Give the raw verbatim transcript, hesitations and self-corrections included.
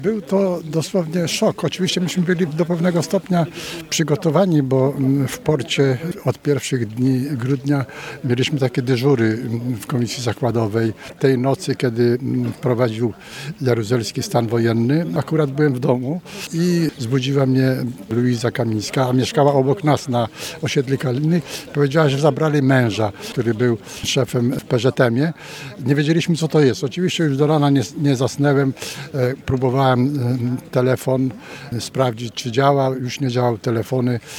Był to dosłownie szok. Oczywiście myśmy byli do pewnego stopnia przygotowani, bo w porcie od pierwszych dni grudnia mieliśmy takie dyżury w Komisji Zakładowej. Tej nocy, kiedy wprowadził jaruzelski stan wojenny, akurat byłem w domu i zbudziła mnie Luiza Kamińska, a mieszkała obok nas na osiedlu Kaliny. Powiedziała, że zabrali męża, który był szefem w P Z M-ie. Nie wiedzieliśmy, co to jest. Oczywiście już do rana nie, nie zasnęłem. Próbowałem telefon sprawdzić, czy działa. Już nie działały telefony.